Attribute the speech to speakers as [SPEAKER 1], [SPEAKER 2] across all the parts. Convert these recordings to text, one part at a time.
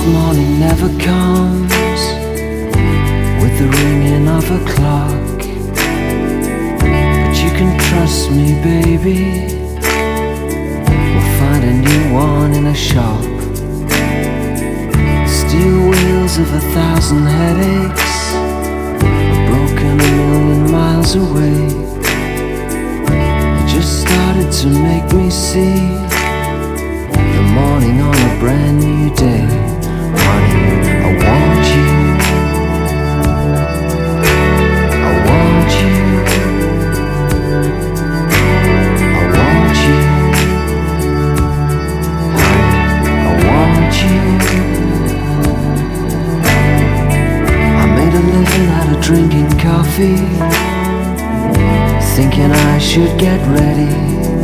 [SPEAKER 1] morning never comes with the ringing of a clock, but you can trust me, baby, we'll find a new one in a shop. Steel wheels of 1,000 headaches are broken a million miles away. It just started to make me see the morning on a brand new day. Honey, I want you, I want you, I want you, honey, I want you. I made a living out of drinking coffee, thinking I should get ready.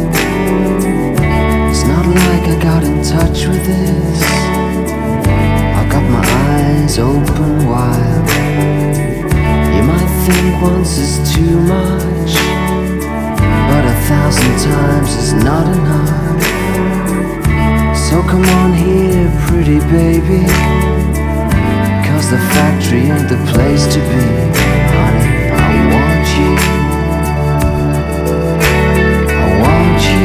[SPEAKER 1] It's not like I got in touch with this, I got my eyes open wide. You might think once is too much, but 1,000 times is not enough. So come on here, pretty baby, 'cause the factory ain't the place to be. Honey, I want you, I want you,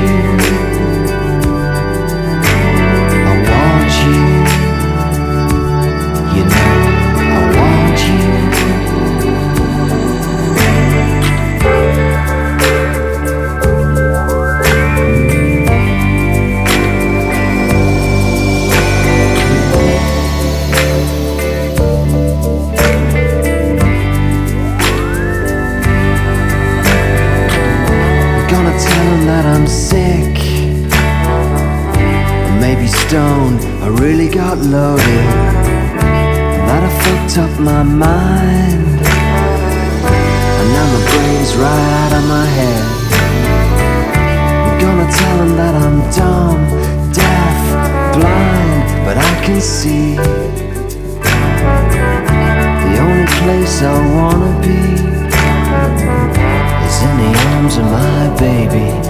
[SPEAKER 1] I want you, you know I want you. Tell him that I'm sick, or maybe stoned, I really got loaded, and that I fucked up my mind, and now my brain's right out of my head. I'm gonna tell him that I'm dumb, deaf, blind, but I can see. The only place I wanna be is in the arms of my baby.